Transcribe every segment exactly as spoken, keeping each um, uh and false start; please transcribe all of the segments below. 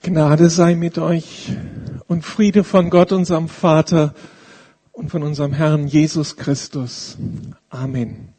Gnade sei mit euch und Friede von Gott, unserem Vater und von unserem Herrn Jesus Christus. Amen.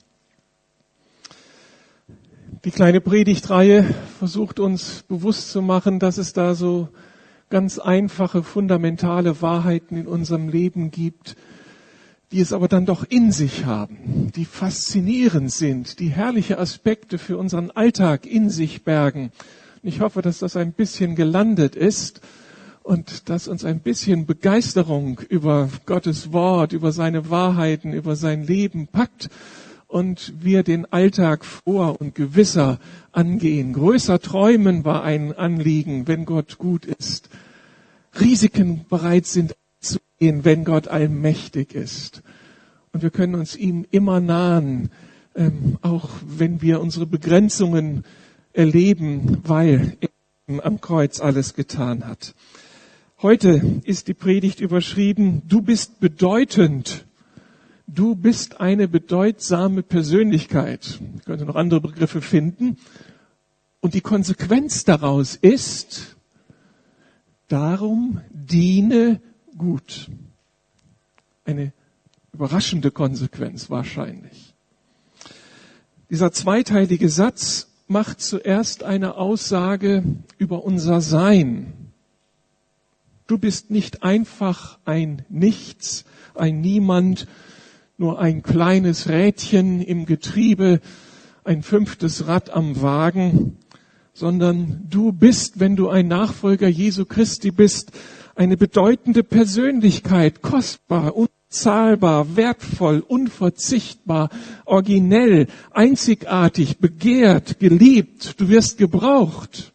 Die kleine Predigtreihe versucht uns bewusst zu machen, dass es da so ganz einfache, fundamentale Wahrheiten in unserem Leben gibt, die es aber dann doch in sich haben, die faszinierend sind, die herrliche Aspekte für unseren Alltag in sich bergen. Ich hoffe, dass das ein bisschen gelandet ist und dass uns ein bisschen Begeisterung über Gottes Wort, über seine Wahrheiten, über sein Leben packt und wir den Alltag froher und gewisser angehen. Größer träumen war ein Anliegen, wenn Gott gut ist. Risiken bereit sind zu gehen, wenn Gott allmächtig ist. Und wir können uns ihm immer nahen, ähm, auch wenn wir unsere Begrenzungen erleben, weil er am Kreuz alles getan hat. Heute ist die Predigt überschrieben, du bist bedeutend. Du bist eine bedeutsame Persönlichkeit. Ich könnte noch andere Begriffe finden. Und die Konsequenz daraus ist, darum diene gut. Eine überraschende Konsequenz wahrscheinlich. Dieser zweiteilige Satz macht zuerst eine Aussage über unser Sein. Du bist nicht einfach ein Nichts, ein Niemand, nur ein kleines Rädchen im Getriebe, ein fünftes Rad am Wagen, sondern du bist, wenn du ein Nachfolger Jesu Christi bist, eine bedeutende Persönlichkeit, kostbar, unzahlbar, wertvoll, unverzichtbar, originell, einzigartig, begehrt, geliebt. Du wirst gebraucht.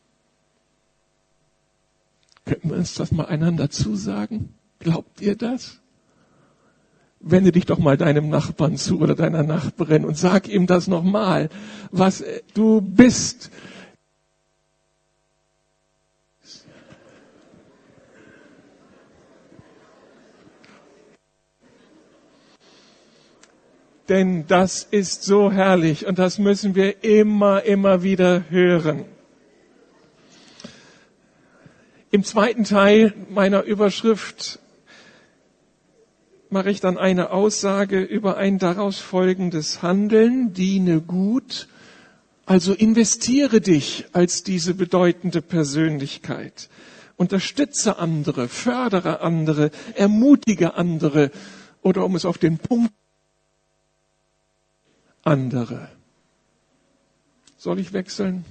Könnten wir uns das mal einander zusagen? Glaubt ihr das? Wende dich doch mal deinem Nachbarn zu oder deiner Nachbarin und sag ihm das nochmal, was du bist. Denn das ist so herrlich und das müssen wir immer, immer wieder hören. Im zweiten Teil meiner Überschrift mache ich dann eine Aussage über ein daraus folgendes Handeln, diene gut, also investiere dich als diese bedeutende Persönlichkeit. Unterstütze andere, fördere andere, ermutige andere oder um es auf den Punkt andere. Soll ich wechseln?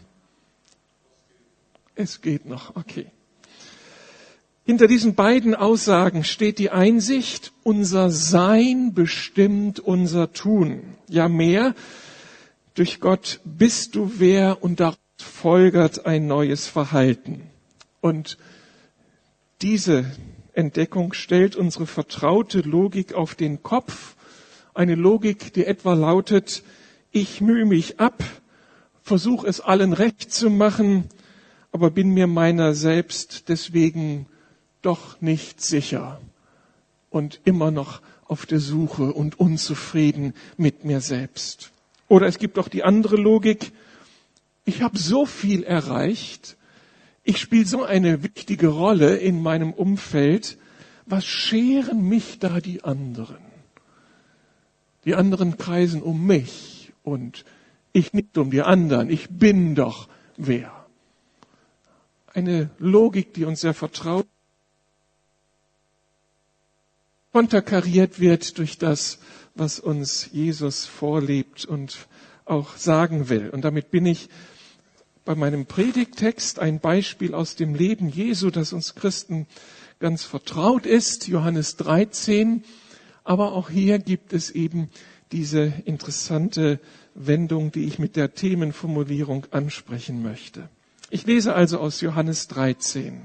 Es geht noch, okay. Hinter diesen beiden Aussagen steht die Einsicht, unser Sein bestimmt unser Tun. Ja mehr, durch Gott bist du wer und daraus folgert ein neues Verhalten. Und diese Entdeckung stellt unsere vertraute Logik auf den Kopf. Eine Logik, die etwa lautet, ich mühe mich ab, versuche es allen recht zu machen, aber bin mir meiner selbst deswegen doch nicht sicher und immer noch auf der Suche und unzufrieden mit mir selbst. Oder es gibt auch die andere Logik, ich habe so viel erreicht, ich spiele so eine wichtige Rolle in meinem Umfeld, was scheren mich da die anderen? Die anderen kreisen um mich und ich nicht um die anderen, ich bin doch wer. Eine Logik, die uns sehr vertraut konterkariert wird durch das, was uns Jesus vorlebt und auch sagen will. Und damit bin ich bei meinem Predigttext, ein Beispiel aus dem Leben Jesu, das uns Christen ganz vertraut ist, Johannes dreizehn. Aber auch hier gibt es eben diese interessante Wendung, die ich mit der Themenformulierung ansprechen möchte. Ich lese also aus Johannes dreizehn.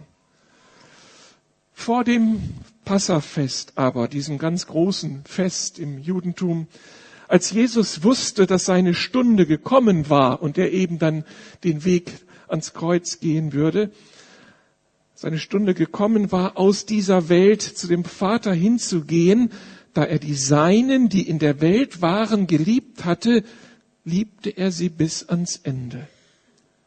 Vor dem Passafest aber, diesem ganz großen Fest im Judentum, als Jesus wusste, dass seine Stunde gekommen war und er eben dann den Weg ans Kreuz gehen würde, seine Stunde gekommen war, aus dieser Welt zu dem Vater hinzugehen, da er die Seinen, die in der Welt waren, geliebt hatte, liebte er sie bis ans Ende.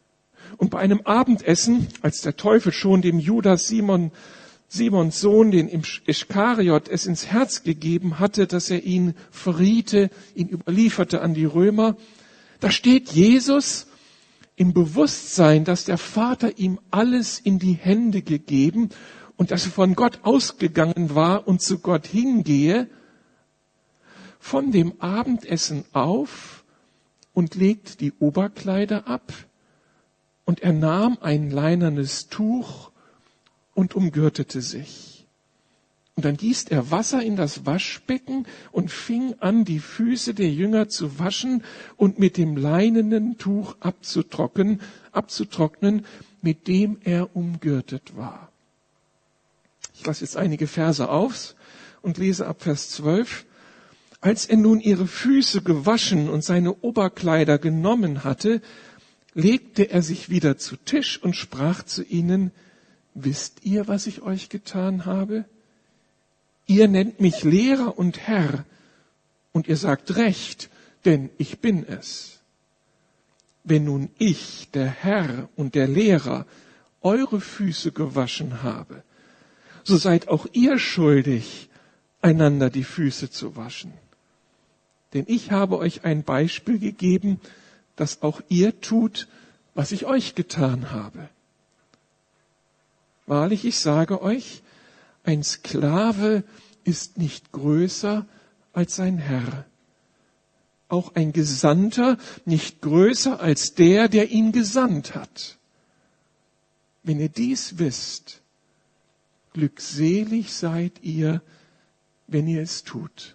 Und bei einem Abendessen, als der Teufel schon dem Judas Simon, Simons Sohn, den Ischkariot, es ins Herz gegeben hatte, dass er ihn verriete, ihn überlieferte an die Römer, da steht Jesus im Bewusstsein, dass der Vater ihm alles in die Hände gegeben und dass er von Gott ausgegangen war und zu Gott hingehe, von dem Abendessen auf und legt die Oberkleider ab. Und er nahm ein leinernes Tuch und umgürtete sich. Und dann gießt er Wasser in das Waschbecken und fing an, die Füße der Jünger zu waschen und mit dem leinenen Tuch abzutrocknen, abzutrocknen, mit dem er umgürtet war. Ich lasse jetzt einige Verse auf und lese ab Vers zwölf. Als er nun ihre Füße gewaschen und seine Oberkleider genommen hatte, legte er sich wieder zu Tisch und sprach zu ihnen, wisst ihr, was ich euch getan habe? Ihr nennt mich Lehrer und Herr, und ihr sagt recht, denn ich bin es. Wenn nun ich, der Herr und der Lehrer, eure Füße gewaschen habe, so seid auch ihr schuldig, einander die Füße zu waschen. Denn ich habe euch ein Beispiel gegeben, dass auch ihr tut, was ich euch getan habe. Wahrlich, ich sage euch, ein Sklave ist nicht größer als sein Herr. Auch ein Gesandter nicht größer als der, der ihn gesandt hat. Wenn ihr dies wisst, glückselig seid ihr, wenn ihr es tut.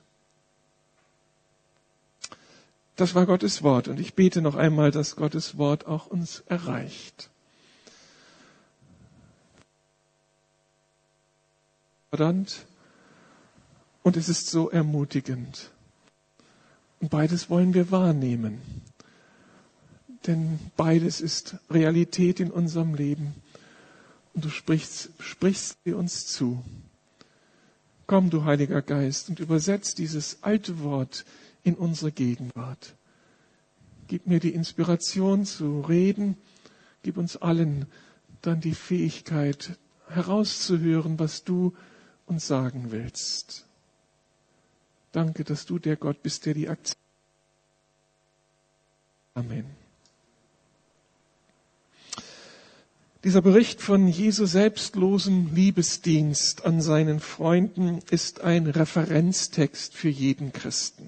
Das war Gottes Wort und ich bete noch einmal, dass Gottes Wort auch uns erreicht. Und es ist so ermutigend. Und beides wollen wir wahrnehmen. Denn beides ist Realität in unserem Leben. Und du sprichst, sprichst sie uns zu. Komm, du Heiliger Geist, und übersetz dieses alte Wort in unsere Gegenwart. Gib mir die Inspiration zu reden. Gib uns allen dann die Fähigkeit herauszuhören, was du uns sagen willst. Danke, dass du der Gott bist, der die Aktion. Amen. Dieser Bericht von Jesu selbstlosen Liebesdienst an seinen Freunden ist ein Referenztext für jeden Christen.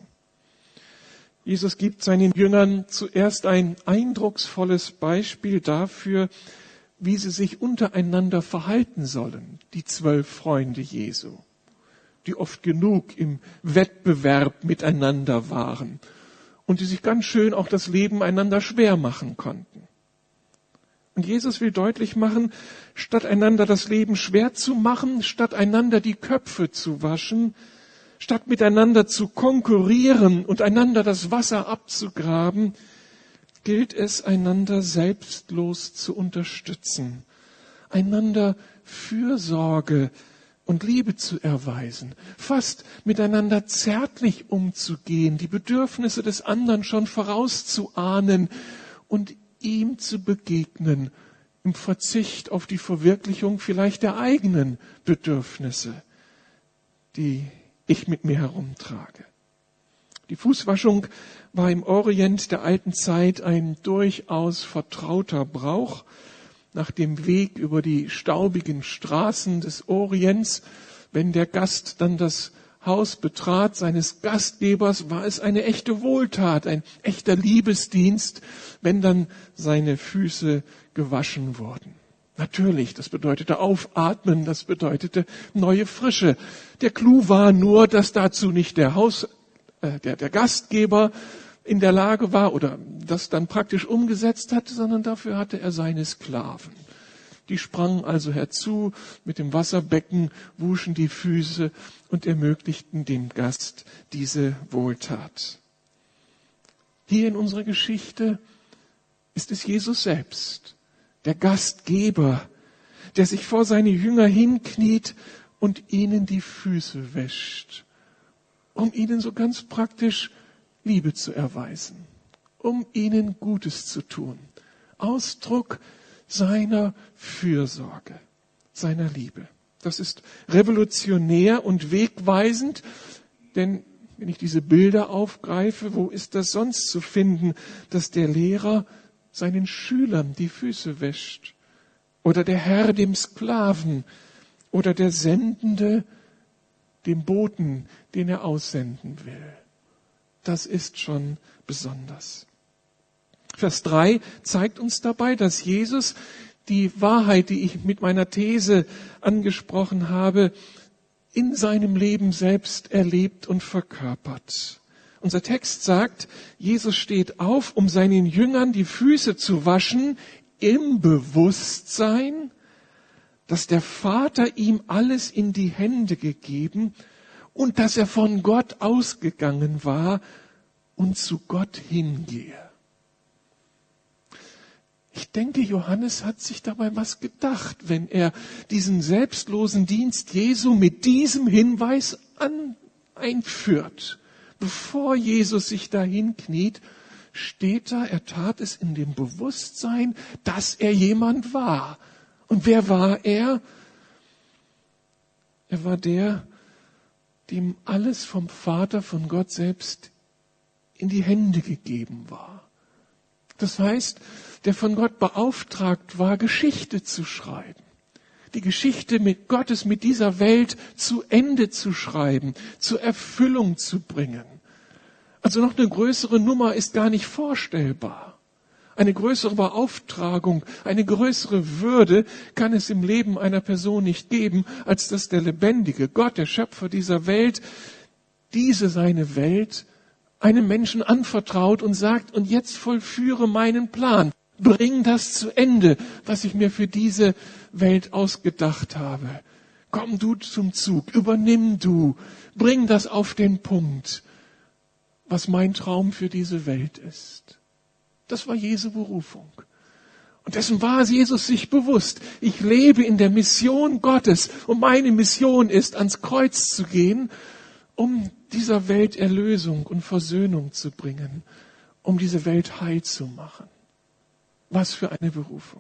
Jesus gibt seinen Jüngern zuerst ein eindrucksvolles Beispiel dafür, wie sie sich untereinander verhalten sollen, die zwölf Freunde Jesu, die oft genug im Wettbewerb miteinander waren und die sich ganz schön auch das Leben einander schwer machen konnten. Und Jesus will deutlich machen, statt einander das Leben schwer zu machen, statt einander die Köpfe zu waschen, statt miteinander zu konkurrieren und einander das Wasser abzugraben, gilt es, einander selbstlos zu unterstützen, einander Fürsorge und Liebe zu erweisen, fast miteinander zärtlich umzugehen, die Bedürfnisse des anderen schon vorauszuahnen und ihm zu begegnen, im Verzicht auf die Verwirklichung vielleicht der eigenen Bedürfnisse, die ich mit mir herumtrage. Die Fußwaschung war im Orient der alten Zeit ein durchaus vertrauter Brauch. Nach dem Weg über die staubigen Straßen des Orients, wenn der Gast dann das Haus betrat seines Gastgebers, war es eine echte Wohltat, ein echter Liebesdienst, wenn dann seine Füße gewaschen wurden. Natürlich, das bedeutete Aufatmen, das bedeutete neue Frische. Der Clou war nur, dass dazu nicht der Haus, äh, der, der Gastgeber in der Lage war oder das dann praktisch umgesetzt hatte, sondern dafür hatte er seine Sklaven. Die sprangen also herzu mit dem Wasserbecken, wuschen die Füße und ermöglichten dem Gast diese Wohltat. Hier in unserer Geschichte ist es Jesus selbst, der Gastgeber, der sich vor seine Jünger hinkniet und ihnen die Füße wäscht, um ihnen so ganz praktisch Liebe zu erweisen, um ihnen Gutes zu tun, Ausdruck seiner Fürsorge, seiner Liebe. Das ist revolutionär und wegweisend, denn wenn ich diese Bilder aufgreife, wo ist das sonst zu finden, dass der Lehrer seinen Schülern die Füße wäscht oder der Herr dem Sklaven oder der Sendende dem Boten, den er aussenden will. Das ist schon besonders. Vers drei zeigt uns dabei, dass Jesus die Wahrheit, die ich mit meiner These angesprochen habe, in seinem Leben selbst erlebt und verkörpert. Unser Text sagt, Jesus steht auf, um seinen Jüngern die Füße zu waschen, im Bewusstsein, dass der Vater ihm alles in die Hände gegeben und dass er von Gott ausgegangen war und zu Gott hingehe. Ich denke, Johannes hat sich dabei was gedacht, wenn er diesen selbstlosen Dienst Jesu mit diesem Hinweis an, einführt. Bevor Jesus sich dahin kniet, steht da, er tat es in dem Bewusstsein, dass er jemand war. Und wer war er? Er war der, dem alles vom Vater, von Gott selbst in die Hände gegeben war. Das heißt, der von Gott beauftragt war, Geschichte zu schreiben. Die Geschichte mit Gottes, mit dieser Welt zu Ende zu schreiben, zur Erfüllung zu bringen. Also noch eine größere Nummer ist gar nicht vorstellbar. Eine größere Beauftragung, eine größere Würde kann es im Leben einer Person nicht geben, als dass der lebendige Gott, der Schöpfer dieser Welt, diese seine Welt einem Menschen anvertraut und sagt, und jetzt vollführe meinen Plan. Bring das zu Ende, was ich mir für diese Welt ausgedacht habe. Komm du zum Zug, übernimm du, bring das auf den Punkt, was mein Traum für diese Welt ist. Das war Jesu Berufung. Und dessen war Jesus sich bewusst. Ich lebe in der Mission Gottes und meine Mission ist, ans Kreuz zu gehen, um dieser Welt Erlösung und Versöhnung zu bringen, um diese Welt heil zu machen. Was für eine Berufung.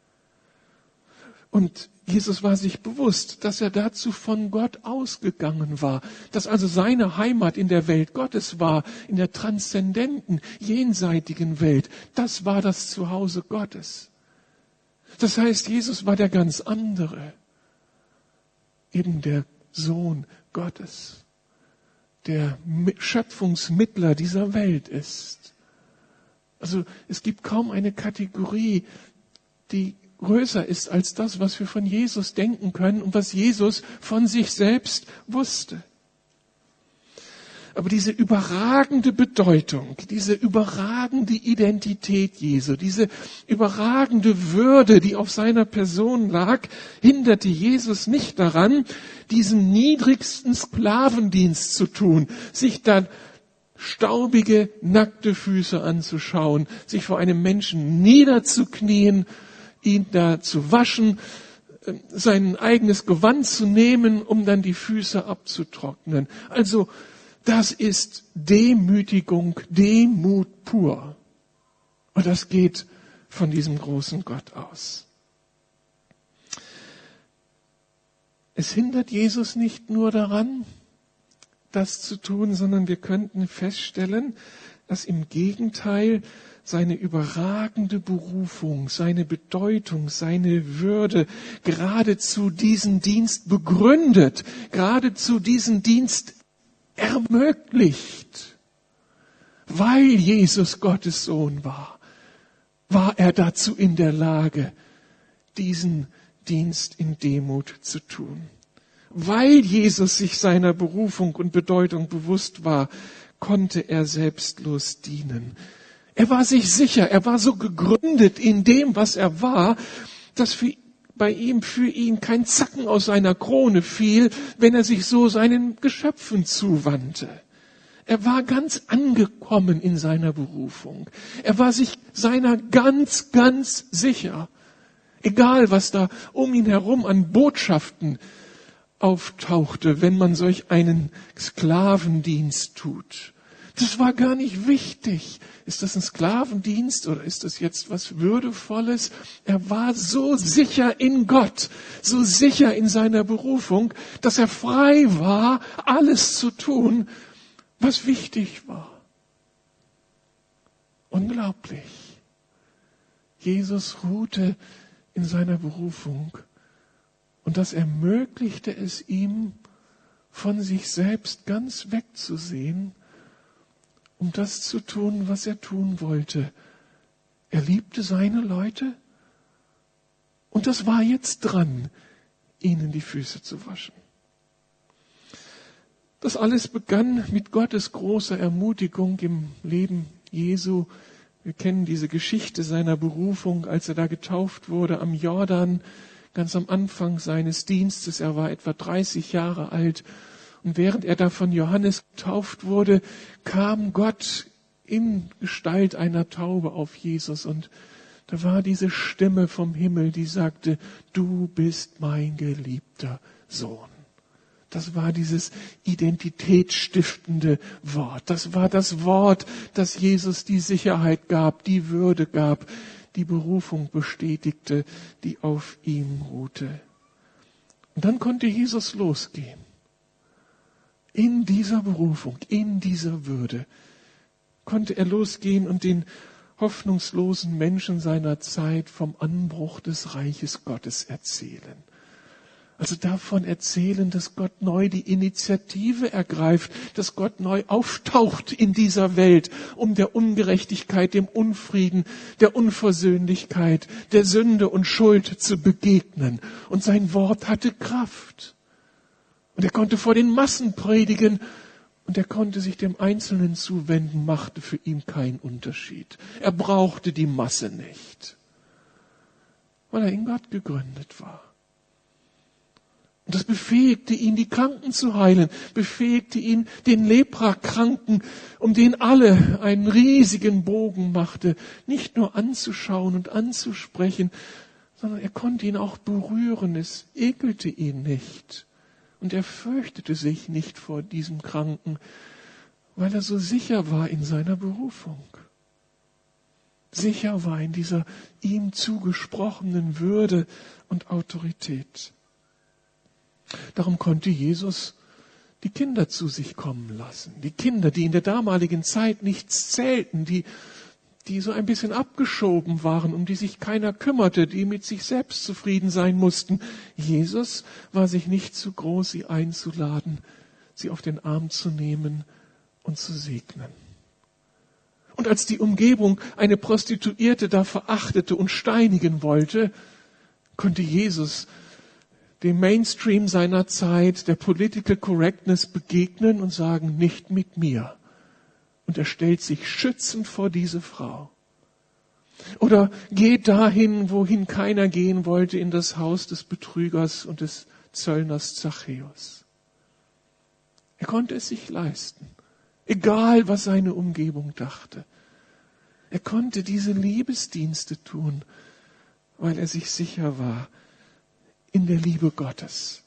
Und Jesus war sich bewusst, dass er dazu von Gott ausgegangen war, dass also seine Heimat in der Welt Gottes war, in der transzendenten, jenseitigen Welt. Das war das Zuhause Gottes. Das heißt, Jesus war der ganz andere, eben der Sohn Gottes, der Schöpfungsmittler dieser Welt ist. Also es gibt kaum eine Kategorie, die größer ist als das, was wir von Jesus denken können und was Jesus von sich selbst wusste. Aber diese überragende Bedeutung, diese überragende Identität Jesu, diese überragende Würde, die auf seiner Person lag, hinderte Jesus nicht daran, diesen niedrigsten Sklavendienst zu tun, sich dann staubige, nackte Füße anzuschauen, sich vor einem Menschen niederzuknien, ihn da zu waschen, sein eigenes Gewand zu nehmen, um dann die Füße abzutrocknen. Also das ist Demütigung, Demut pur. Und das geht von diesem großen Gott aus. Es hindert Jesus nicht nur daran, das zu tun, sondern wir könnten feststellen, dass im Gegenteil seine überragende Berufung, seine Bedeutung, seine Würde geradezu diesen Dienst begründet, geradezu diesen Dienst ermöglicht. Weil Jesus Gottes Sohn war, war er dazu in der Lage, diesen Dienst in Demut zu tun. Weil Jesus sich seiner Berufung und Bedeutung bewusst war, konnte er selbstlos dienen. Er war sich sicher, er war so gegründet in dem, was er war, dass für, bei ihm, für ihn kein Zacken aus seiner Krone fiel, wenn er sich so seinen Geschöpfen zuwandte. Er war ganz angekommen in seiner Berufung. Er war sich seiner ganz, ganz sicher. Egal, was da um ihn herum an Botschaften auftauchte, wenn man solch einen Sklavendienst tut. Das war gar nicht wichtig. Ist das ein Sklavendienst oder ist das jetzt was Würdevolles? Er war so sicher in Gott, so sicher in seiner Berufung, dass er frei war, alles zu tun, was wichtig war. Unglaublich. Jesus ruhte in seiner Berufung und das ermöglichte es ihm, von sich selbst ganz wegzusehen, um das zu tun, was er tun wollte. Er liebte seine Leute und das war jetzt dran, ihnen die Füße zu waschen. Das alles begann mit Gottes großer Ermutigung im Leben Jesu. Wir kennen diese Geschichte seiner Berufung, als er da getauft wurde am Jordan, ganz am Anfang seines Dienstes. Er war etwa dreißig Jahre alt. Und während er da von Johannes getauft wurde, kam Gott in Gestalt einer Taube auf Jesus. Und da war diese Stimme vom Himmel, die sagte, du bist mein geliebter Sohn. Das war dieses identitätsstiftende Wort. Das war das Wort, das Jesus die Sicherheit gab, die Würde gab, die Berufung bestätigte, die auf ihm ruhte. Und dann konnte Jesus losgehen. In dieser Berufung, in dieser Würde konnte er losgehen und den hoffnungslosen Menschen seiner Zeit vom Anbruch des Reiches Gottes erzählen. Also davon erzählen, dass Gott neu die Initiative ergreift, dass Gott neu auftaucht in dieser Welt, um der Ungerechtigkeit, dem Unfrieden, der Unversöhnlichkeit, der Sünde und Schuld zu begegnen. Und sein Wort hatte Kraft. Und er konnte vor den Massen predigen und er konnte sich dem Einzelnen zuwenden, machte für ihn keinen Unterschied. Er brauchte die Masse nicht, weil er in Gott gegründet war. Und das befähigte ihn, die Kranken zu heilen, befähigte ihn, den Leprakranken, um den alle einen riesigen Bogen machte, nicht nur anzuschauen und anzusprechen, sondern er konnte ihn auch berühren, es ekelte ihn nicht. Und er fürchtete sich nicht vor diesem Kranken, weil er so sicher war in seiner Berufung. Sicher war in dieser ihm zugesprochenen Würde und Autorität. Darum konnte Jesus die Kinder zu sich kommen lassen. Die Kinder, die in der damaligen Zeit nichts zählten, die, die so ein bisschen abgeschoben waren, um die sich keiner kümmerte, die mit sich selbst zufrieden sein mussten. Jesus war sich nicht zu groß, sie einzuladen, sie auf den Arm zu nehmen und zu segnen. Und als die Umgebung eine Prostituierte da verachtete und steinigen wollte, konnte Jesus dem Mainstream seiner Zeit, der Political Correctness begegnen und sagen, nicht mit mir. Und er stellt sich schützend vor diese Frau. Oder geht dahin, wohin keiner gehen wollte, in das Haus des Betrügers und des Zöllners Zachäus. Er konnte es sich leisten, egal was seine Umgebung dachte. Er konnte diese Liebesdienste tun, weil er sich sicher war in der Liebe Gottes.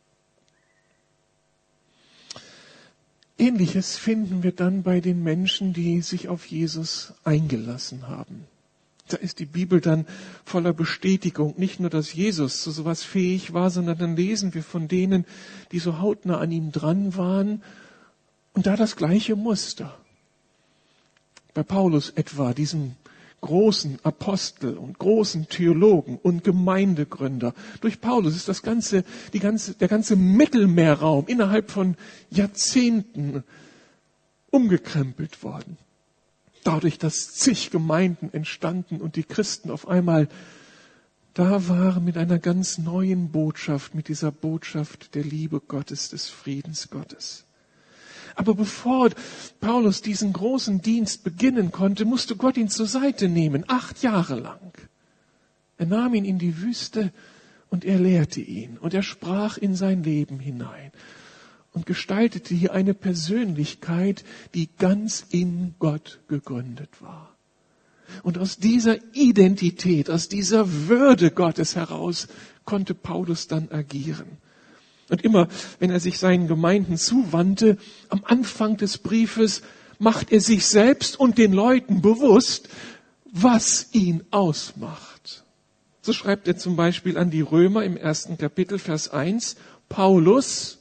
Ähnliches finden wir dann bei den Menschen, die sich auf Jesus eingelassen haben. Da ist die Bibel dann voller Bestätigung, nicht nur, dass Jesus zu sowas fähig war, sondern dann lesen wir von denen, die so hautnah an ihm dran waren und da das gleiche Muster. Bei Paulus etwa, diesem großen Apostel und großen Theologen und Gemeindegründer. Durch Paulus ist das ganze, die ganze, der ganze Mittelmeerraum innerhalb von Jahrzehnten umgekrempelt worden. Dadurch, dass zig Gemeinden entstanden und die Christen auf einmal da waren mit einer ganz neuen Botschaft, mit dieser Botschaft der Liebe Gottes, des Friedens Gottes. Aber bevor Paulus diesen großen Dienst beginnen konnte, musste Gott ihn zur Seite nehmen, acht Jahre lang. Er nahm ihn in die Wüste und er lehrte ihn und er sprach in sein Leben hinein und gestaltete hier eine Persönlichkeit, die ganz in Gott gegründet war. Und aus dieser Identität, aus dieser Würde Gottes heraus konnte Paulus dann agieren. Und immer, wenn er sich seinen Gemeinden zuwandte, am Anfang des Briefes macht er sich selbst und den Leuten bewusst, was ihn ausmacht. So schreibt er zum Beispiel an die Römer im ersten Kapitel, Vers eins, Paulus,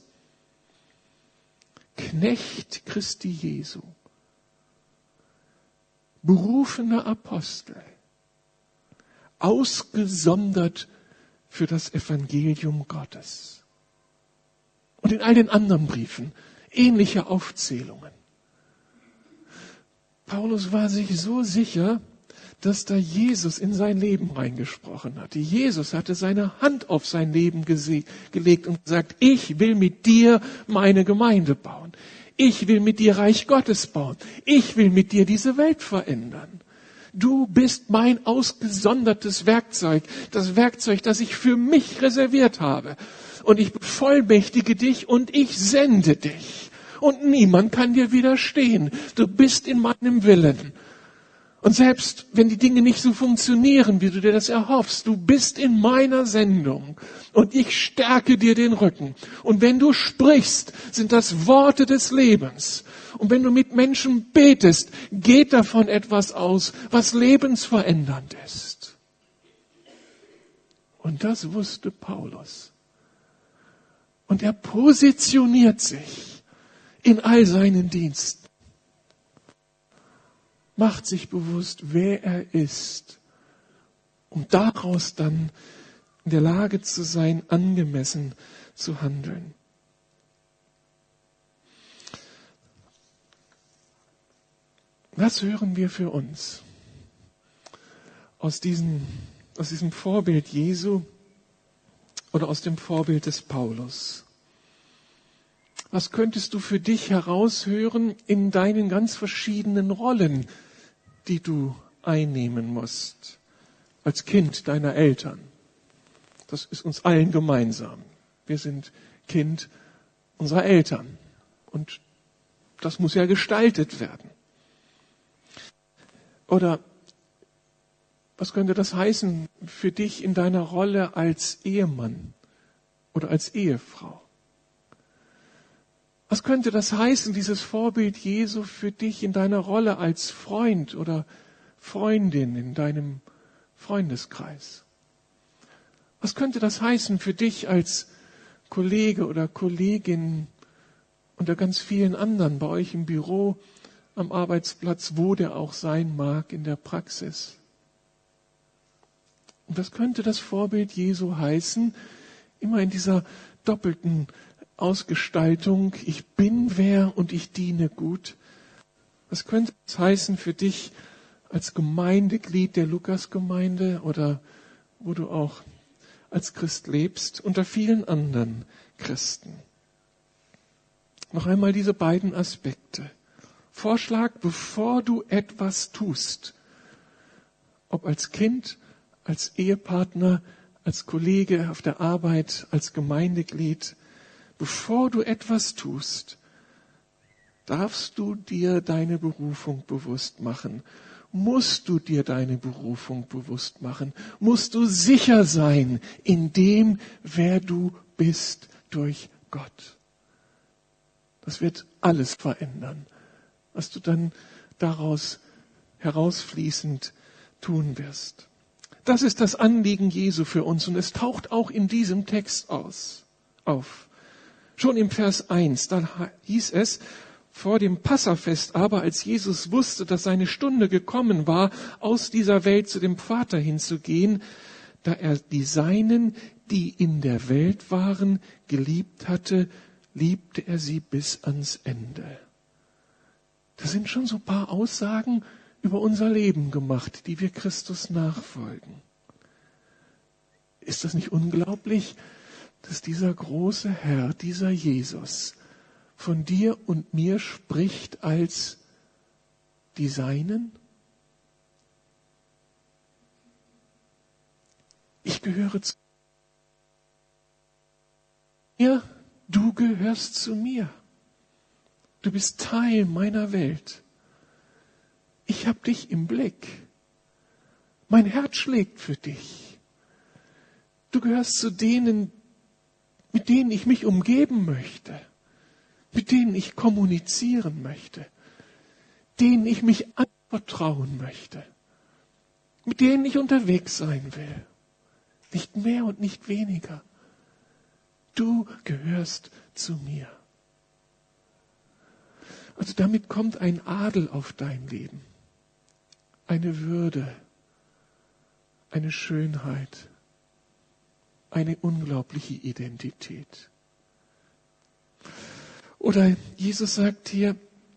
Knecht Christi Jesu, berufener Apostel, ausgesondert für das Evangelium Gottes. Und in all den anderen Briefen ähnliche Aufzählungen. Paulus war sich so sicher, dass da Jesus in sein Leben reingesprochen hatte. Jesus hatte seine Hand auf sein Leben gese- gelegt und gesagt, ich will mit dir meine Gemeinde bauen. Ich will mit dir Reich Gottes bauen. Ich will mit dir diese Welt verändern. Du bist mein ausgesondertes Werkzeug, das Werkzeug, das ich für mich reserviert habe. Und ich bevollmächtige dich und ich sende dich. Und niemand kann dir widerstehen. Du bist in meinem Willen. Und selbst wenn die Dinge nicht so funktionieren, wie du dir das erhoffst, du bist in meiner Sendung und ich stärke dir den Rücken. Und wenn du sprichst, sind das Worte des Lebens. Und wenn du mit Menschen betest, geht davon etwas aus, was lebensverändernd ist. Und das wusste Paulus. Und er positioniert sich in all seinen Diensten. Macht sich bewusst, wer er ist, um daraus dann in der Lage zu sein, angemessen zu handeln. Was hören wir für uns aus diesem, aus diesem Vorbild Jesu oder aus dem Vorbild des Paulus? Was könntest du für dich heraushören in deinen ganz verschiedenen Rollen, die du einnehmen musst, als Kind deiner Eltern? Das ist uns allen gemeinsam. Wir sind Kind unserer Eltern. Und das muss ja gestaltet werden. Oder was könnte das heißen für dich in deiner Rolle als Ehemann oder als Ehefrau? Was könnte das heißen, dieses Vorbild Jesu für dich in deiner Rolle als Freund oder Freundin in deinem Freundeskreis? Was könnte das heißen für dich als Kollege oder Kollegin unter ganz vielen anderen bei euch im Büro, am Arbeitsplatz, wo der auch sein mag, in der Praxis? Und was könnte das Vorbild Jesu heißen, immer in dieser doppelten Ausgestaltung, ich bin wer und ich diene gut? Was könnte es heißen für dich als Gemeindeglied der Lukasgemeinde oder wo du auch als Christ lebst, unter vielen anderen Christen? Noch einmal diese beiden Aspekte. Vorschlag, bevor du etwas tust, ob als Kind, als Ehepartner, als Kollege auf der Arbeit, als Gemeindeglied, bevor du etwas tust, darfst du dir deine Berufung bewusst machen. Musst du dir deine Berufung bewusst machen. Musst du sicher sein in dem, wer du bist durch Gott. Das wird alles verändern, was du dann daraus herausfließend tun wirst. Das ist das Anliegen Jesu für uns und es taucht auch in diesem Text aus, auf. Schon im Vers eins, da hieß es, vor dem Passafest aber, als Jesus wusste, dass seine Stunde gekommen war, aus dieser Welt zu dem Vater hinzugehen, da er die Seinen, die in der Welt waren, geliebt hatte, liebte er sie bis ans Ende. Das sind schon so ein paar Aussagen über unser Leben gemacht, die wir Christus nachfolgen. Ist das nicht unglaublich, dass dieser große Herr, dieser Jesus, von dir und mir spricht als die Seinen? Ich gehöre zu mir, du gehörst zu mir. Du bist Teil meiner Welt. Ich habe dich im Blick. Mein Herz schlägt für dich. Du gehörst zu denen, mit denen ich mich umgeben möchte, mit denen ich kommunizieren möchte. denen ich mich anvertrauen möchte, mit denen ich unterwegs sein will. Nicht mehr und nicht weniger. Du gehörst zu mir. Also damit kommt ein Adel auf dein Leben, eine Würde, eine Schönheit, eine unglaubliche Identität. Oder Jesus sagt hier,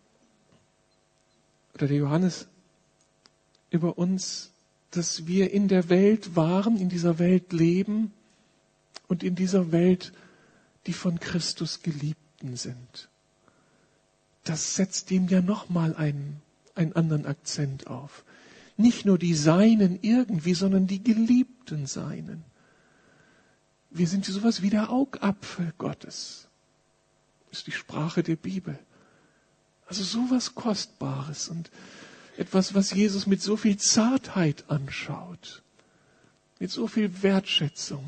oder der Johannes über uns, dass wir in der Welt waren, in dieser Welt leben und in dieser Welt die von Christus Geliebten sind. Das setzt ihm ja nochmal einen, einen anderen Akzent auf. Nicht nur die Seinen irgendwie, sondern die Geliebten Seinen. Wir sind sowas wie der Augapfel Gottes. Das ist die Sprache der Bibel. Also sowas Kostbares und etwas, was Jesus mit so viel Zartheit anschaut, mit so viel Wertschätzung,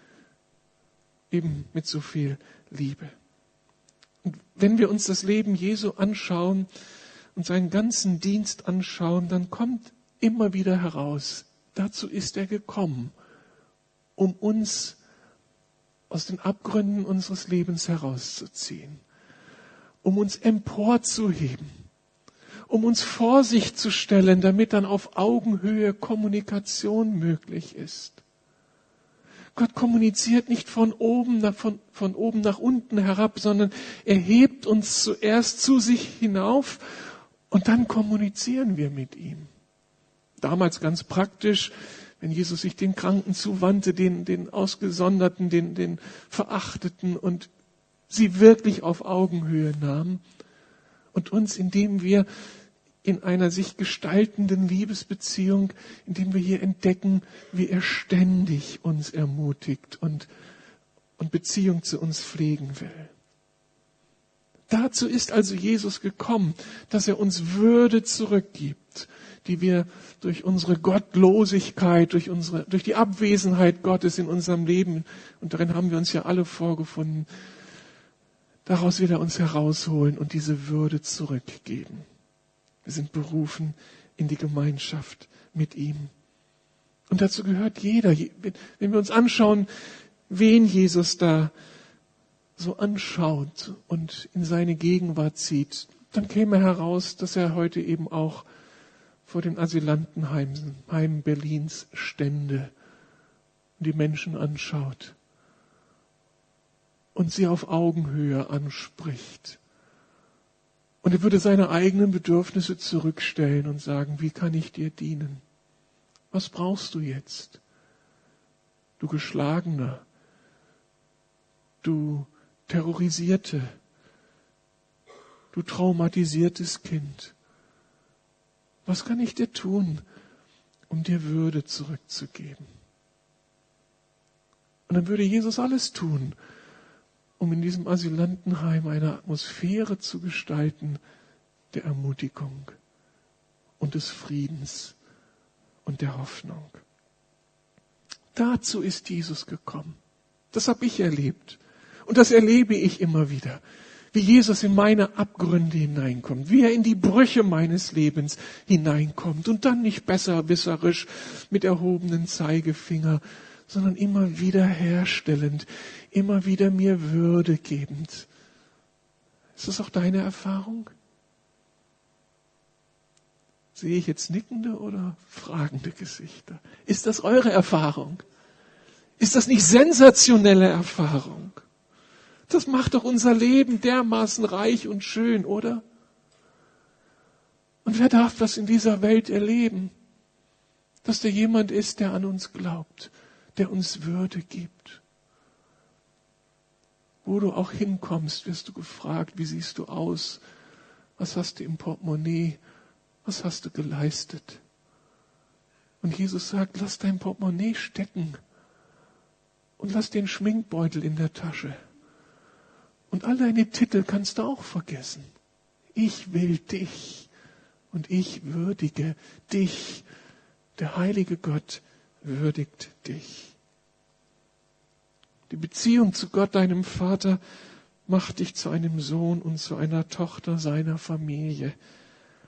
eben mit so viel Liebe. Und wenn wir uns das Leben Jesu anschauen und seinen ganzen Dienst anschauen, dann kommt immer wieder heraus, dazu ist er gekommen, um uns aus den Abgründen unseres Lebens herauszuziehen, um uns emporzuheben, um uns vor sich zu stellen, damit dann auf Augenhöhe Kommunikation möglich ist. Gott kommuniziert nicht von oben, nach, von, von oben nach unten herab, sondern er hebt uns zuerst zu sich hinauf und dann kommunizieren wir mit ihm. Damals ganz praktisch, wenn Jesus sich den Kranken zuwandte, den, den Ausgesonderten, den, den Verachteten und sie wirklich auf Augenhöhe nahm und uns, indem wir in einer sich gestaltenden Liebesbeziehung, indem wir hier entdecken, wie er ständig uns ermutigt und, und Beziehung zu uns pflegen will. Dazu ist also Jesus gekommen, dass er uns Würde zurückgibt, die wir durch unsere Gottlosigkeit, durch unsere, durch die Abwesenheit Gottes in unserem Leben, und darin haben wir uns ja alle vorgefunden, daraus will er uns herausholen und diese Würde zurückgeben. Wir sind berufen in die Gemeinschaft mit ihm. Und dazu gehört jeder. Wenn wir uns anschauen, wen Jesus da so anschaut und in seine Gegenwart zieht, dann käme heraus, dass er heute eben auch vor den Asylantenheimen Berlins stände und die Menschen anschaut und sie auf Augenhöhe anspricht. Und er würde seine eigenen Bedürfnisse zurückstellen und sagen, wie kann ich dir dienen? Was brauchst du jetzt? Du Geschlagener, du Terrorisierte, du traumatisiertes Kind. Was kann ich dir tun, um dir Würde zurückzugeben? Und dann würde Jesus alles tun, um in diesem Asylantenheim eine Atmosphäre zu gestalten der Ermutigung und des Friedens und der Hoffnung. Dazu ist Jesus gekommen. Das habe ich erlebt. Und das erlebe ich immer wieder. Wie Jesus in meine Abgründe hineinkommt, wie er in die Brüche meines Lebens hineinkommt und dann nicht besserwisserisch mit erhobenen Zeigefinger, sondern immer wieder herstellend, immer wieder mir Würde gebend. Ist das auch deine Erfahrung? Sehe ich jetzt nickende oder fragende Gesichter? Ist das eure Erfahrung? Ist das nicht sensationelle Erfahrung? Das macht doch unser Leben dermaßen reich und schön, oder? Und wer darf das in dieser Welt erleben? Dass da jemand ist, der an uns glaubt, der uns Würde gibt. Wo du auch hinkommst, wirst du gefragt, wie siehst du aus? Was hast du im Portemonnaie? Was hast du geleistet? Und Jesus sagt, lass dein Portemonnaie stecken und lass den Schminkbeutel in der Tasche. Und all deine Titel kannst du auch vergessen. Ich will dich und ich würdige dich. Der heilige Gott würdigt dich. Die Beziehung zu Gott, deinem Vater, macht dich zu einem Sohn und zu einer Tochter seiner Familie.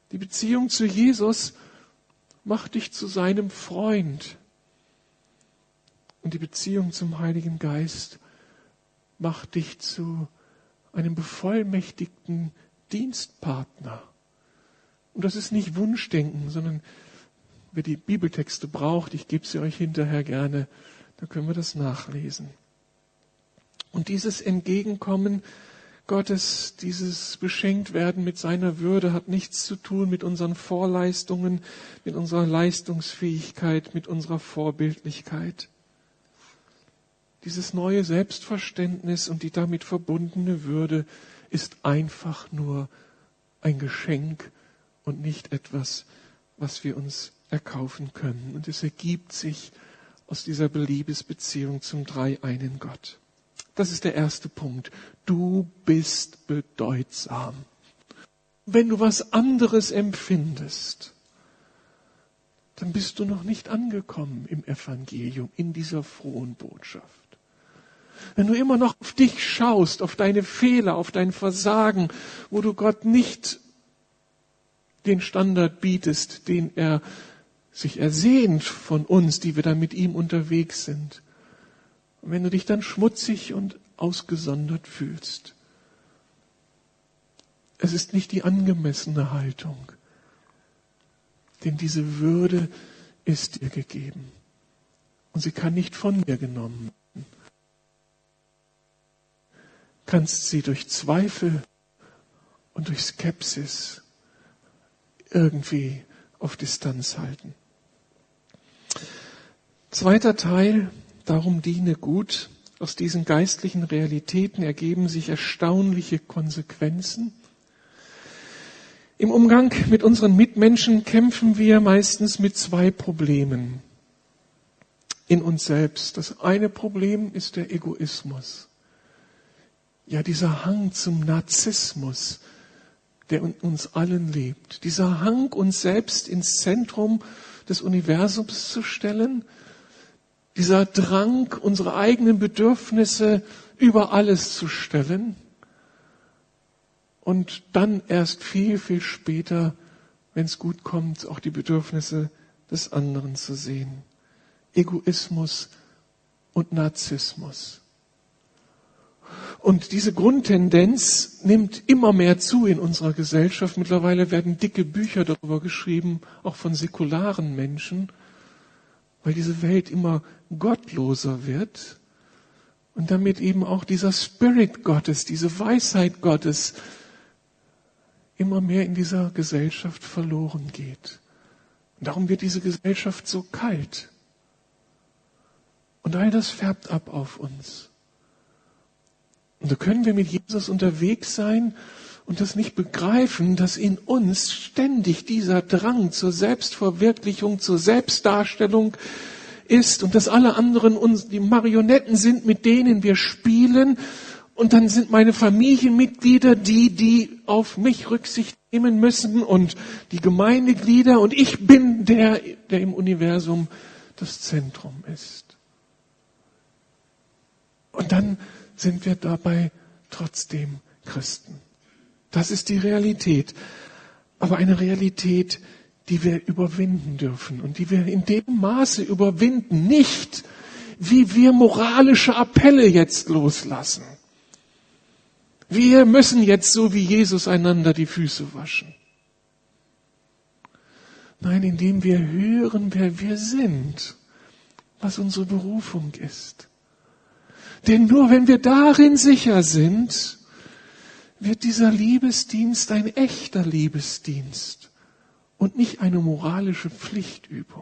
Die Beziehung zu Jesus macht dich zu seinem Freund. Und die Beziehung zum Heiligen Geist macht dich zu einem bevollmächtigten Dienstpartner. Und das ist nicht Wunschdenken, sondern wer die Bibeltexte braucht, ich gebe sie euch hinterher gerne, da können wir das nachlesen. Und dieses Entgegenkommen Gottes, dieses Beschenktwerden mit seiner Würde hat nichts zu tun mit unseren Vorleistungen, mit unserer Leistungsfähigkeit, mit unserer Vorbildlichkeit. Dieses neue Selbstverständnis und die damit verbundene Würde ist einfach nur ein Geschenk und nicht etwas, was wir uns erkaufen können. Und es ergibt sich aus dieser Liebesbeziehung zum dreieinen Gott. Das ist der erste Punkt. Du bist bedeutsam. Wenn du was anderes empfindest, dann bist du noch nicht angekommen im Evangelium, in dieser frohen Botschaft. Wenn du immer noch auf dich schaust, auf deine Fehler, auf dein Versagen, wo du Gott nicht den Standard bietest, den er sich ersehnt von uns, die wir dann mit ihm unterwegs sind. Und wenn du dich dann schmutzig und ausgesondert fühlst, es ist nicht die angemessene Haltung, denn diese Würde ist dir gegeben und sie kann nicht von dir genommen werden. Du kannst sie durch Zweifel und durch Skepsis irgendwie auf Distanz halten. Zweiter Teil, darum diene gut. Aus diesen geistlichen Realitäten ergeben sich erstaunliche Konsequenzen. Im Umgang mit unseren Mitmenschen kämpfen wir meistens mit zwei Problemen in uns selbst. Das eine Problem ist der Egoismus. Ja, dieser Hang zum Narzissmus, der in uns allen lebt. Dieser Hang, uns selbst ins Zentrum des Universums zu stellen. Dieser Drang, unsere eigenen Bedürfnisse über alles zu stellen. Und dann erst viel, viel später, wenn es gut kommt, auch die Bedürfnisse des anderen zu sehen. Egoismus und Narzissmus. Und diese Grundtendenz nimmt immer mehr zu in unserer Gesellschaft. Mittlerweile werden dicke Bücher darüber geschrieben, auch von säkularen Menschen, weil diese Welt immer gottloser wird und damit eben auch dieser Spirit Gottes, diese Weisheit Gottes immer mehr in dieser Gesellschaft verloren geht. Und darum wird diese Gesellschaft so kalt. Und all das färbt ab auf uns. Und da können wir mit Jesus unterwegs sein und das nicht begreifen, dass in uns ständig dieser Drang zur Selbstverwirklichung, zur Selbstdarstellung ist und dass alle anderen uns die Marionetten sind, mit denen wir spielen. Und dann sind meine Familienmitglieder die, die auf mich Rücksicht nehmen müssen und die Gemeindeglieder und ich bin der, der im Universum das Zentrum ist. Und dann sind wir dabei trotzdem Christen. Das ist die Realität. Aber eine Realität, die wir überwinden dürfen und die wir in dem Maße überwinden, nicht wie wir moralische Appelle jetzt loslassen. Wir müssen jetzt so wie Jesus einander die Füße waschen. Nein, indem wir hören, wer wir sind, was unsere Berufung ist. Denn nur wenn wir darin sicher sind, wird dieser Liebesdienst ein echter Liebesdienst und nicht eine moralische Pflichtübung.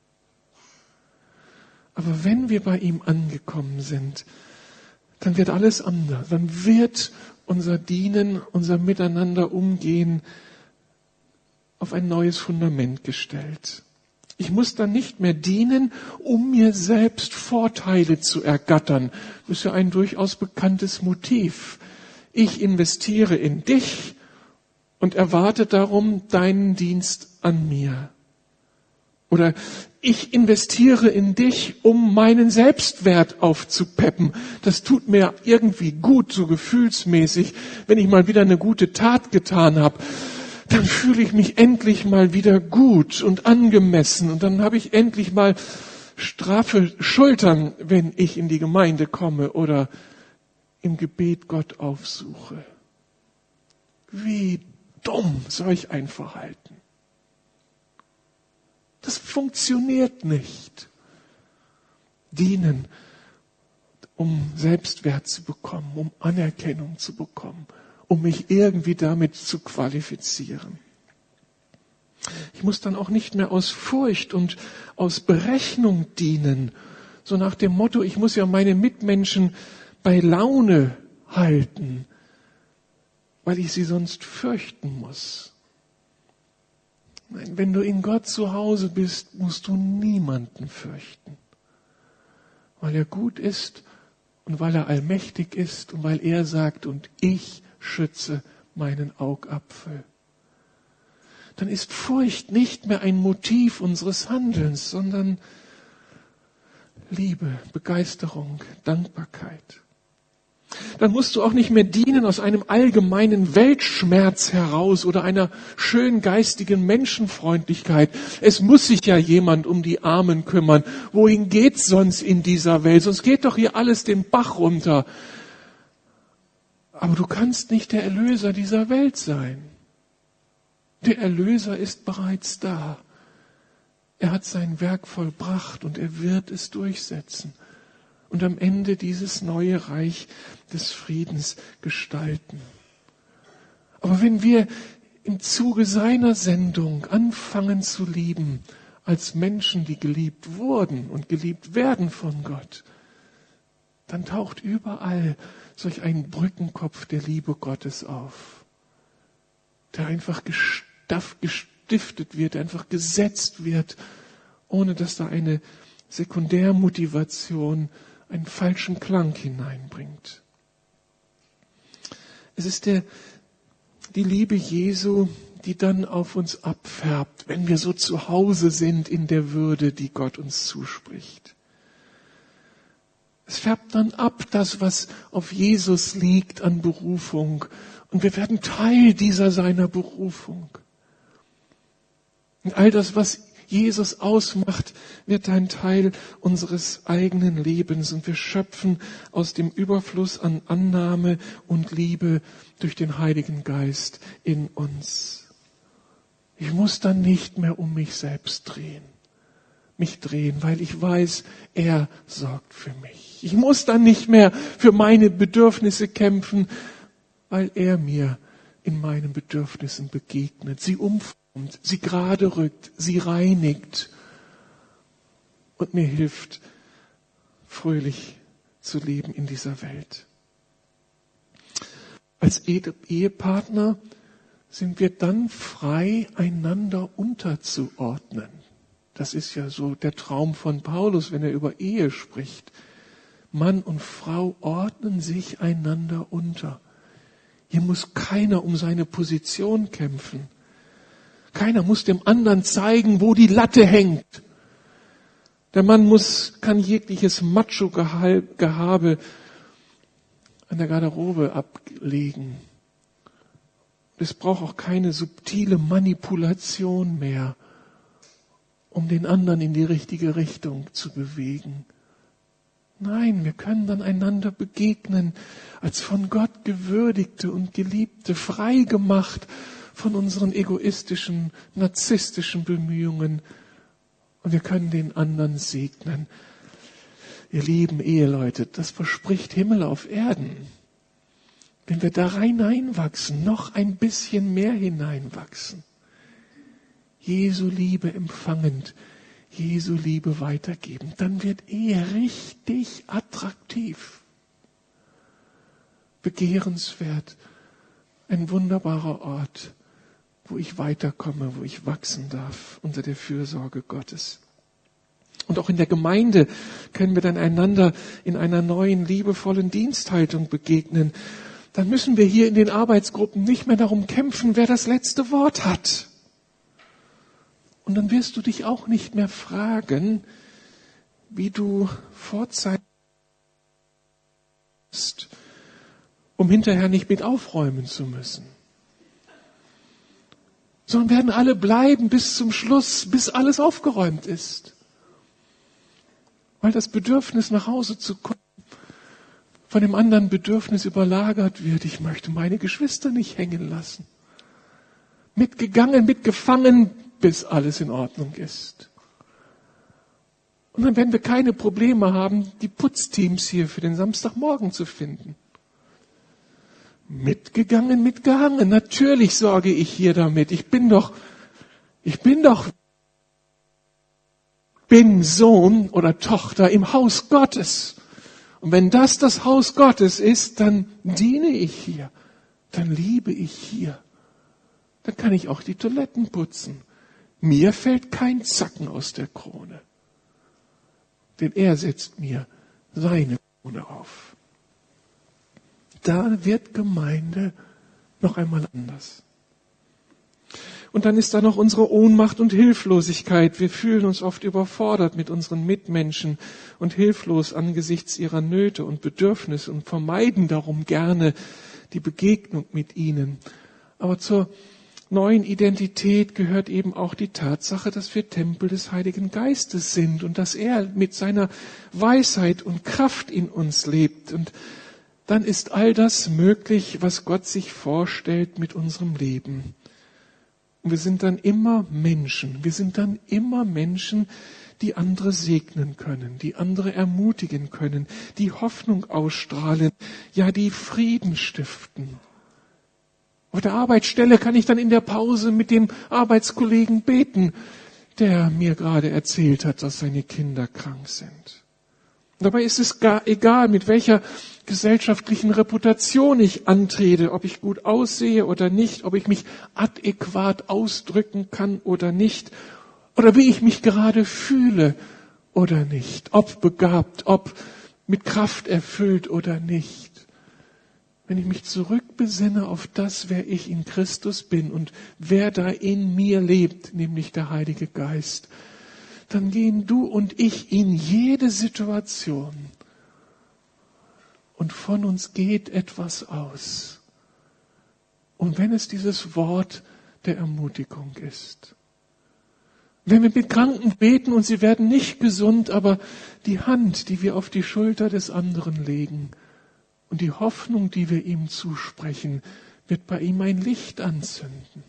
Aber wenn wir bei ihm angekommen sind, dann wird alles anders. Dann wird unser Dienen, unser Miteinander umgehen auf ein neues Fundament gestellt. Ich muss dann nicht mehr dienen, um mir selbst Vorteile zu ergattern. Das ist ja ein durchaus bekanntes Motiv. Ich investiere in dich und erwarte darum deinen Dienst an mir. Oder ich investiere in dich, um meinen Selbstwert aufzupeppen. Das tut mir irgendwie gut, so gefühlsmäßig, wenn ich mal wieder eine gute Tat getan habe. dann fühle ich mich endlich mal wieder gut und angemessen und dann habe ich endlich mal straffe Schultern, wenn ich in die Gemeinde komme oder im Gebet Gott aufsuche. Wie dumm solch ein Verhalten. Das funktioniert nicht. Dienen, um Selbstwert zu bekommen, um Anerkennung zu bekommen, um mich irgendwie damit zu qualifizieren. Ich muss dann auch nicht mehr aus Furcht und aus Berechnung dienen, so nach dem Motto, ich muss ja meine Mitmenschen bei Laune halten, weil ich sie sonst fürchten muss. Nein, wenn du in Gott zu Hause bist, musst du niemanden fürchten, weil er gut ist und weil er allmächtig ist und weil er sagt, und ich schütze meinen Augapfel. Dann ist Furcht nicht mehr ein Motiv unseres Handelns, sondern Liebe, Begeisterung, Dankbarkeit. Dann musst du auch nicht mehr dienen aus einem allgemeinen Weltschmerz heraus oder einer schön geistigen Menschenfreundlichkeit. Es muss sich ja jemand um die Armen kümmern. Wohin geht's sonst in dieser Welt? Sonst geht doch hier alles den Bach runter. Aber du kannst nicht der Erlöser dieser Welt sein. Der Erlöser ist bereits da. Er hat sein Werk vollbracht und er wird es durchsetzen und am Ende dieses neue Reich des Friedens gestalten. Aber wenn wir im Zuge seiner Sendung anfangen zu lieben, als Menschen, die geliebt wurden und geliebt werden von Gott, dann taucht überall solch ein Brückenkopf der Liebe Gottes auf, der einfach gestiftet wird, der einfach gesetzt wird, ohne dass da eine Sekundärmotivation einen falschen Klang hineinbringt. Es ist der, die Liebe Jesu, die dann auf uns abfärbt, wenn wir so zu Hause sind in der Würde, die Gott uns zuspricht. Es färbt dann ab, das, was auf Jesus liegt an Berufung. Und wir werden Teil dieser seiner Berufung. Und all das, was Jesus ausmacht, wird ein Teil unseres eigenen Lebens. Und wir schöpfen aus dem Überfluss an Annahme und Liebe durch den Heiligen Geist in uns. Ich muss dann nicht mehr um mich selbst drehen, mich drehen, weil ich weiß, er sorgt für mich. Ich muss dann nicht mehr für meine Bedürfnisse kämpfen, weil er mir in meinen Bedürfnissen begegnet, sie umformt, sie gerade rückt, sie reinigt und mir hilft, fröhlich zu leben in dieser Welt. Als Ehepartner sind wir dann frei, einander unterzuordnen. Das ist ja so der Traum von Paulus, wenn er über Ehe spricht. Mann und Frau ordnen sich einander unter. Hier muss keiner um seine Position kämpfen. Keiner muss dem anderen zeigen, wo die Latte hängt. Der Mann muss, kann jegliches Macho-Gehabe an der Garderobe ablegen. Es braucht auch keine subtile Manipulation mehr, um den anderen in die richtige Richtung zu bewegen. Nein, wir können dann einander begegnen als von Gott gewürdigte und geliebte, frei gemacht von unseren egoistischen, narzisstischen Bemühungen. Und wir können den anderen segnen. Ihr lieben Eheleute, das verspricht Himmel auf Erden. Wenn wir da hineinwachsen, noch ein bisschen mehr hineinwachsen. Jesu Liebe empfangend, Jesu Liebe weitergeben, dann wird Ehe richtig attraktiv, begehrenswert, ein wunderbarer Ort, wo ich weiterkomme, wo ich wachsen darf unter der Fürsorge Gottes. Und auch in der Gemeinde können wir dann einander in einer neuen, liebevollen Diensthaltung begegnen. Dann müssen wir hier in den Arbeitsgruppen nicht mehr darum kämpfen, wer das letzte Wort hat. Und dann wirst du dich auch nicht mehr fragen, wie du vorzeitig bist, um hinterher nicht mit aufräumen zu müssen. sondern werden alle bleiben bis zum Schluss, bis alles aufgeräumt ist. Weil das Bedürfnis, nach Hause zu kommen, von dem anderen Bedürfnis überlagert wird. Ich möchte meine Geschwister nicht hängen lassen. Mitgegangen, mitgefangen, bis alles in Ordnung ist. Und dann werden wir keine Probleme haben, die Putzteams hier für den Samstagmorgen zu finden. Mitgegangen, mitgehangen. Natürlich sorge ich hier damit. Ich bin doch, ich bin doch, bin Sohn oder Tochter im Haus Gottes. Und wenn das das Haus Gottes ist, dann diene ich hier. Dann liebe ich hier. Dann kann ich auch die Toiletten putzen. Mir fällt kein Zacken aus der Krone. Denn er setzt mir seine Krone auf. Da wird Gemeinde noch einmal anders. Und dann ist da noch unsere Ohnmacht und Hilflosigkeit. Wir fühlen uns oft überfordert mit unseren Mitmenschen und hilflos angesichts ihrer Nöte und Bedürfnisse und vermeiden darum gerne die Begegnung mit ihnen. Aber zur neuen Identität gehört eben auch die Tatsache, dass wir Tempel des Heiligen Geistes sind und dass er mit seiner Weisheit und Kraft in uns lebt. Und dann ist all das möglich, was Gott sich vorstellt mit unserem Leben. Und wir sind dann immer Menschen. Wir sind dann immer Menschen, die andere segnen können, die andere ermutigen können, die Hoffnung ausstrahlen, ja, die Frieden stiften. Auf der Arbeitsstelle kann ich dann in der Pause mit dem Arbeitskollegen beten, der mir gerade erzählt hat, dass seine Kinder krank sind. Dabei ist es gar egal, mit welcher gesellschaftlichen Reputation ich antrete, ob ich gut aussehe oder nicht, ob ich mich adäquat ausdrücken kann oder nicht, oder wie ich mich gerade fühle oder nicht, ob begabt, ob mit Kraft erfüllt oder nicht. Wenn ich mich zurückbesinne auf das, wer ich in Christus bin und wer da in mir lebt, nämlich der Heilige Geist, dann gehen du und ich in jede Situation und von uns geht etwas aus. Und wenn es dieses Wort der Ermutigung ist. Wenn wir mit Kranken beten und sie werden nicht gesund, aber die Hand, die wir auf die Schulter des anderen legen und die Hoffnung, die wir ihm zusprechen, wird bei ihm ein Licht anzünden.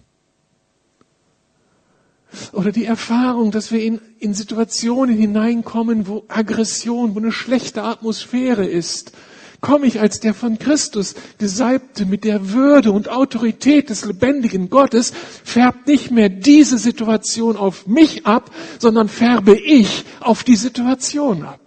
Oder die Erfahrung, dass wir in, in Situationen hineinkommen, wo Aggression, wo eine schlechte Atmosphäre ist. Komme ich als der von Christus Gesalbte mit der Würde und Autorität des lebendigen Gottes, färbt nicht mehr diese Situation auf mich ab, sondern färbe ich auf die Situation ab.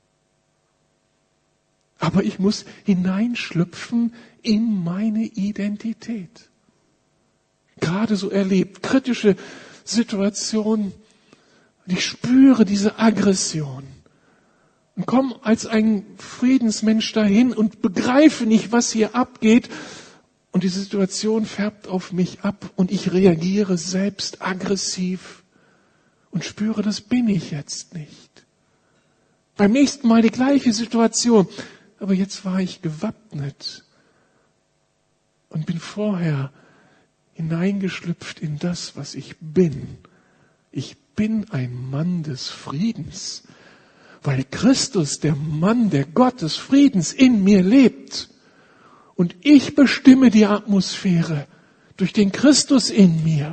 Aber ich muss hineinschlüpfen in meine Identität. Gerade so erlebt, kritische Situation, und ich spüre diese Aggression und komme als ein Friedensmensch dahin und begreife nicht, was hier abgeht und die Situation färbt auf mich ab und ich reagiere selbst aggressiv und spüre, das bin ich jetzt nicht. Beim nächsten Mal die gleiche Situation, aber jetzt war ich gewappnet und bin vorher hineingeschlüpft in das, was ich bin. Ich bin ein Mann des Friedens, weil Christus, der Mann, der Gott des Friedens in mir lebt. Und ich bestimme die Atmosphäre durch den Christus in mir.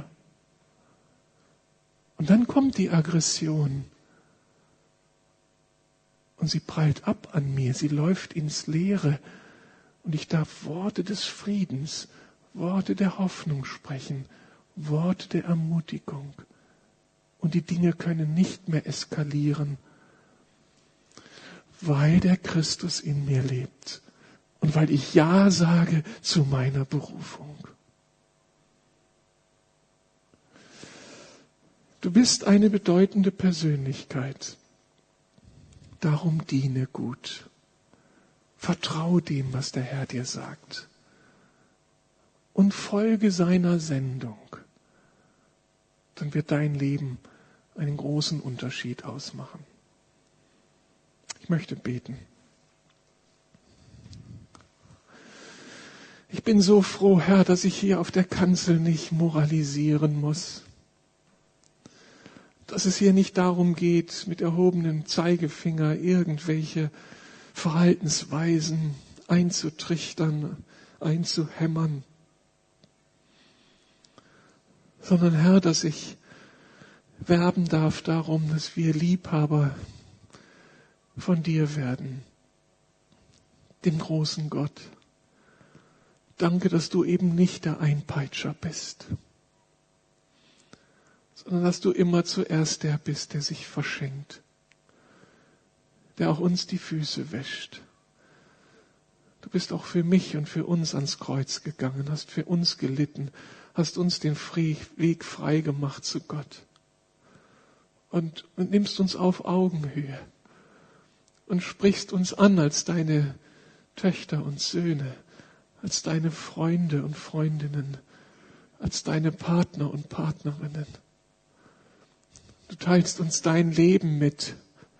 Und dann kommt die Aggression. Und sie prallt ab an mir, sie läuft ins Leere. Und ich darf Worte des Friedens, Worte der Hoffnung sprechen, Worte der Ermutigung. Und die Dinge können nicht mehr eskalieren, weil der Christus in mir lebt und weil ich Ja sage zu meiner Berufung. Du bist eine bedeutende Persönlichkeit. Darum diene gut. Vertrau dem, was der Herr dir sagt. Und folge seiner Sendung. Dann wird dein Leben einen großen Unterschied ausmachen. Ich möchte beten. Ich bin so froh, Herr, dass ich hier auf der Kanzel nicht moralisieren muss. Dass es hier nicht darum geht, mit erhobenem Zeigefinger irgendwelche Verhaltensweisen einzutrichtern, einzuhämmern. Sondern, Herr, dass ich werben darf darum, dass wir Liebhaber von dir werden, dem großen Gott. Danke, dass du eben nicht der Einpeitscher bist, sondern dass du immer zuerst der bist, der sich verschenkt, der auch uns die Füße wäscht. Du bist auch für mich und für uns ans Kreuz gegangen, hast für uns gelitten, hast uns den Weg frei gemacht zu Gott und, und nimmst uns auf Augenhöhe und sprichst uns an als deine Töchter und Söhne, als deine Freunde und Freundinnen, als deine Partner und Partnerinnen. Du teilst uns dein Leben mit.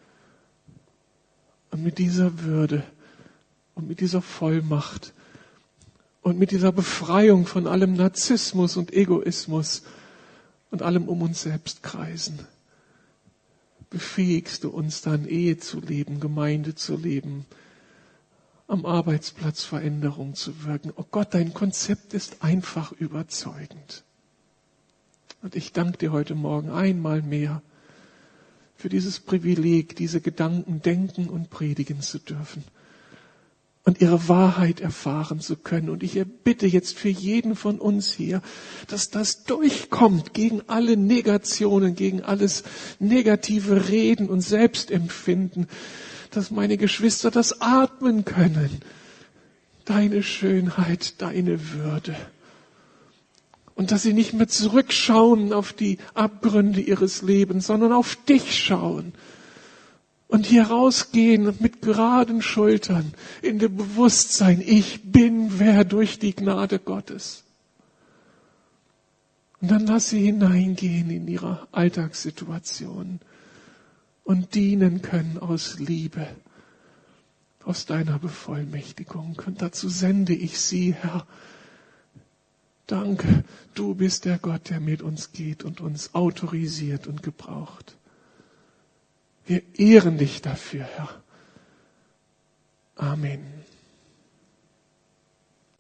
Und mit dieser Würde und mit dieser Vollmacht und mit dieser Befreiung von allem Narzissmus und Egoismus und allem um uns selbst kreisen, befähigst du uns dann, Ehe zu leben, Gemeinde zu leben, am Arbeitsplatz Veränderung zu wirken. Oh Gott, dein Konzept ist einfach überzeugend. Und ich danke dir heute Morgen einmal mehr für dieses Privileg, diese Gedanken denken und predigen zu dürfen und ihre Wahrheit erfahren zu können. Und ich erbitte jetzt für jeden von uns hier, dass das durchkommt gegen alle Negationen, gegen alles negative Reden und Selbstempfinden, dass meine Geschwister das atmen können. Deine Schönheit, deine Würde. Und dass sie nicht mehr zurückschauen auf die Abgründe ihres Lebens, sondern auf dich schauen. Und hier rausgehen mit geraden Schultern in dem Bewusstsein, ich bin wer durch die Gnade Gottes. Und dann lass sie hineingehen in ihre Alltagssituation und dienen können aus Liebe, aus deiner Bevollmächtigung. Und dazu sende ich sie, Herr. Danke, du bist der Gott, der mit uns geht und uns autorisiert und gebraucht. Wir ehren dich dafür, Herr. Amen.